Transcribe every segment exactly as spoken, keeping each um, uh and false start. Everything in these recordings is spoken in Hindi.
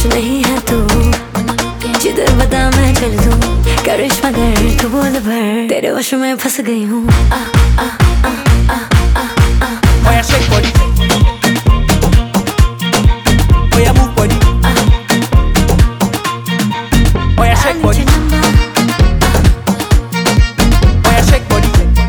होश नहीं है तू, जिधर बता मैं चल दूं। करिश्मा कर तू बोल भर, तेरे होश में फंस गई हूँ। Oya shake body, oya move body, oya shake body, oya shake body.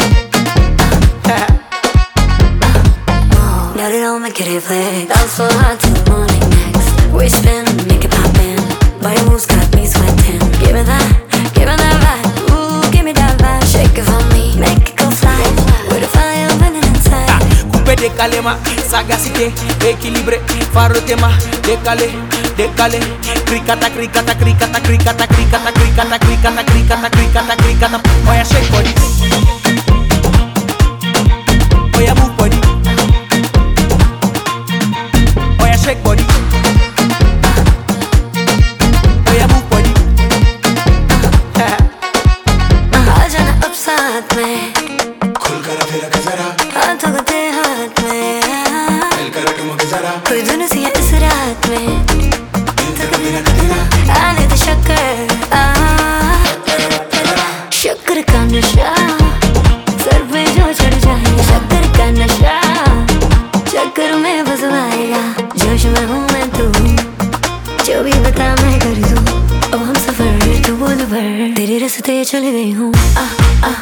Let it all make it play. Dance so hard till the morning next. We spin, make it poppin'. Body moves got me sweating. Give me that, give me that vibe. Ooh, give me that vibe. Shake it for me, make it go fly. With a fire burning inside. Coupe décalé ma sagacité, équilibré, faro tema, décalé, décalé, cricata, cricata, cricata, cricata, cricata, cricata, cricata, cricata, cricata, cricata. Oya shake body, oya move body, oya shake body, oya move body. आ जाना अब साथ में, खुल कर फिर जरा, हाथों को दे हाथ में। मिल कर ठुमक जरा, कोई धुन सी है इस रात में, इंतर कभी न कतीना, आने दे शक्कर, आ शक्कर का नशा सर पे जो चढ़ जाए। शक्कर का नशा चक्कर में बस आएगा। जोश में हूँ मैं तू, जो भी बता मैं कर दूँ। अब हम सफर तू बोल भर, तेरे रास्ते चल गई हूँ। आ, आ,